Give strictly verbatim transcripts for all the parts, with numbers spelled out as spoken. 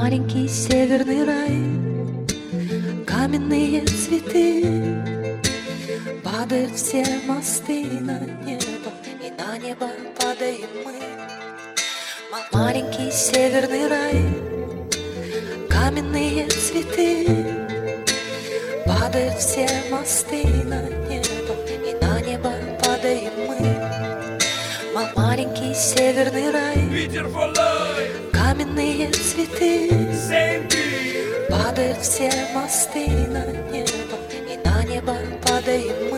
Маленький северный рай, каменные цветы, падают все мосты на небо, и на небо падаем мы. Маленький северный рай, каменные цветы, падают все мосты на небо, и на небо падаем мы. Маленький северный рай, каменные цветы, падают все мосты на небо, и на небо падаем мы.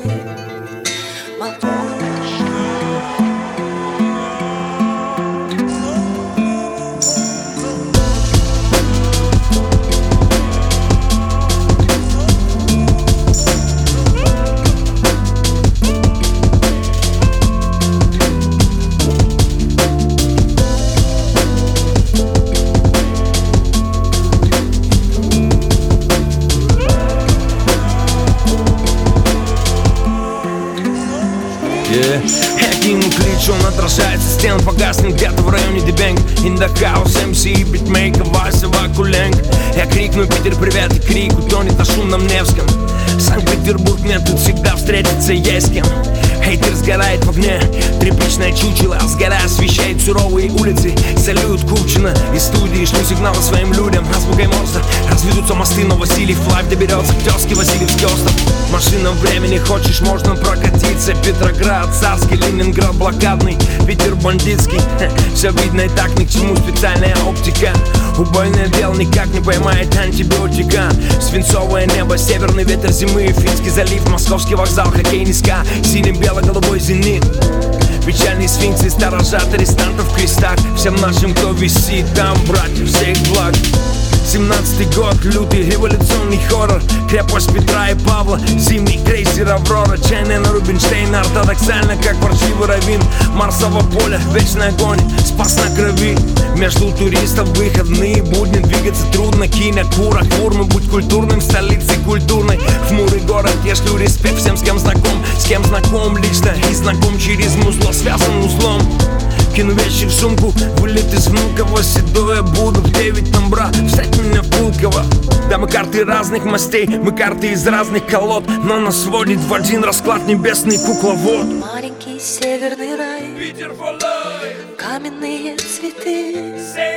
Один клич, он отражается стен, погаснет где-то в районе Дебенг. In the house, эм си, битмейкер, Вася Вакуленко. Я крикну: Питер, привет, и крик утонет на шумном Невском. Санкт-Петербург, мне тут всегда встретиться есть с кем. Хейтер сгорает в огне, тряпичное чучело, сгорая освещает суровые улицы. Салют Купчино из студии, шлю сигналы своим людям. Азбукой Морзе разведутся мосты, но Васильев лайв доберется к тезке Васильевский остров. Машина времени, хочешь, можно прокатиться. Петроград, Царский, Ленинград, блокадный, Питер бандитский. Все видно и так, ни к чему специальная оптика. Убойное дело никак не поймает антибиотика. Свинцовое небо, северный ветер зимы, Финский залив, Московский вокзал, хоккейный ска, синий-бело-голубой зенит. Печальные сфинксы сторожат арестантов в крестах. Всем нашим, кто висит там, братьев, всех благ. Семнадцатый год, лютый революционный хоррор, крепость Петра и Павла, зимний крейсер Аврора, чайная на Рубинштейна, ортодоксально, как паршивый раввин. Марсово поле, вечный огонь, спас на крови. Между туристов выходные будни, двигаться трудно. Киня, Кура, Курмы, будь культурным, столицей культурной. Хмурый город, я шлю респект всем, с кем знаком, с кем знаком лично и знаком через музло, связан узлом. Кину вещи в сумку, вылет из Внуково, седое буду в девять тамбра, встать меня в Пулково. Да, мы карты разных мастей, мы карты из разных колод, но нас сводит в один расклад небесный кукловод. Маленький северный рай, Питер for life, каменные цветы,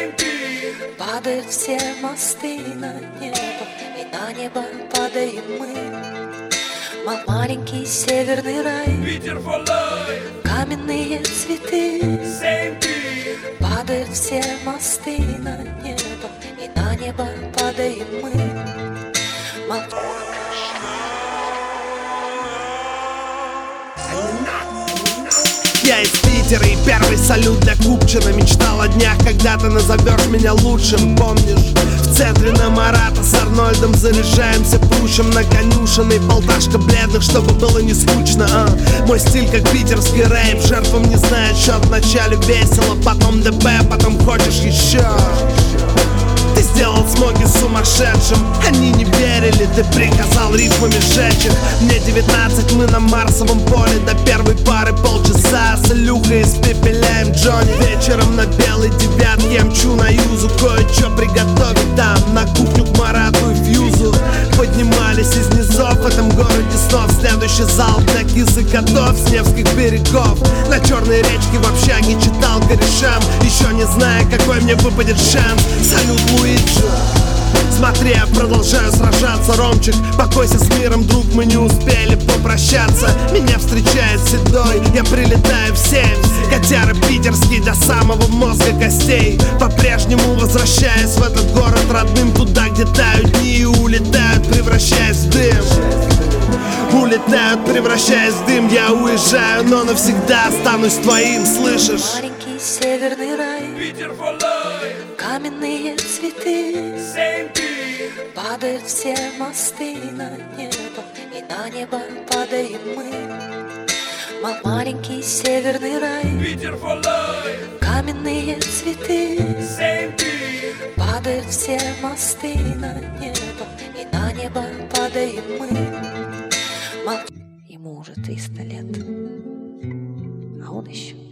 падают все мосты на небо, и на небо падаем мы. Маленький северный рай, Питер for life, каменные цветы, падают все мосты на небо, и на небо падаем мы. Я из Питера, и первый салют для Купчина. Мечтал о днях, когда ты назовешь меня лучшим, помнишь? В центре на Марата с Арнольдом заряжаемся, пушим на конюшенной. Полташка бледных, чтобы было не скучно, а? Мой стиль как питерский рэп, жертвам не знает счет. Вначале весело, потом ДП, потом хочешь еще. Ты сделал смоги сумасшедшим, они не верили, ты приказал рифмами сжечь их. Мне девятнадцать, мы на Марсовом поле, до первой пары полчаса. С Илюхой испепеляем Джонни. Вечером на белой девятке я мчу на Юзу, кое-что приготовить там, на кухню к Марату и Фьюзу. Поднимались из низов в этом городе снов. Следующий зал для кис и котов с Невских берегов. На черной речке в общаге читал корешам, еще не зная, какой мне выпадет шанс. Салют, Луиджи. Смотри, я продолжаю сражаться, Ромчик. Покойся с миром, друг, мы не успели попрощаться. Меня встречает седой, я прилетаю в семь. Котяры питерский до самого мозга костей. По-прежнему возвращаясь в этот город родным, туда, где тают дни и улетают, превращаясь в дым. Улетают, превращаясь в дым. Я уезжаю, но навсегда останусь твоим, слышишь? Маленький северный рай, Питер for life, каменные цветы, падают все мосты на небо, и на небо падаем мы. Маленький северный рай, Питер for life, каменные цветы, падают все мосты на небо, и на небо падаем мы. Ему уже триста лет, а он еще